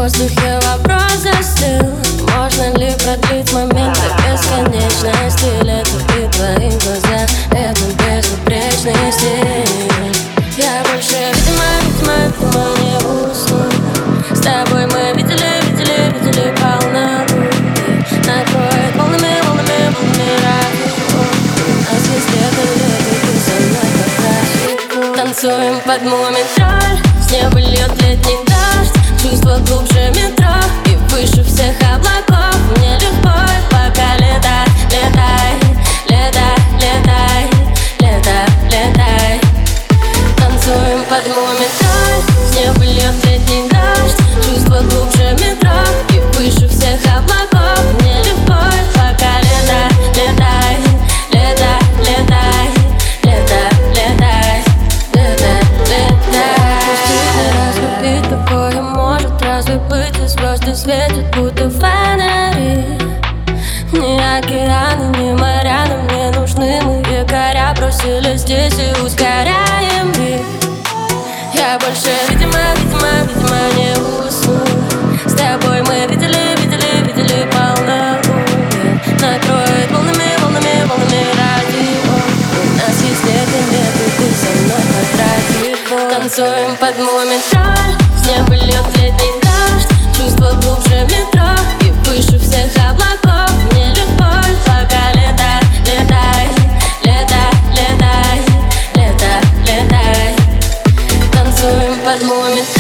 воздухе вопрос застыл: можно ли продлить момент до бесконечности? Лето и твои глаза — это безупречный стиль. Я больше, видимо, не усну. С тобой мы видели полнолуние. Накроет волнами радио. У нас есть лето, ты со мной как красиво. Танцуем под мумий-тролль, с неба льет летний дождь. Чувство глубже метро и выше всех облаков. Мне легко, пока летай, летай. Танцуем под мумий-тролль, с неба льет летний дождь. Чувство глубже метро и выше всех облаков. Мне легко, пока летай. Разлюбить такое может разве быть, и звезды светят, будто фонари. Ни океаны, ни моря нам не нужны. Мы якоря бросили здесь и ускоряем их. Я больше, видимо, не усну. С тобой мы видели полнолуние. Накроет волнами радио. У нас есть лето, ты со мной как радио. Танцуем под мумий-тролль, с неба льет летний дождь. Чувство глубже метро и выше всех облаков. Мне легко, пока летай. Танцуем под мумий-тролль.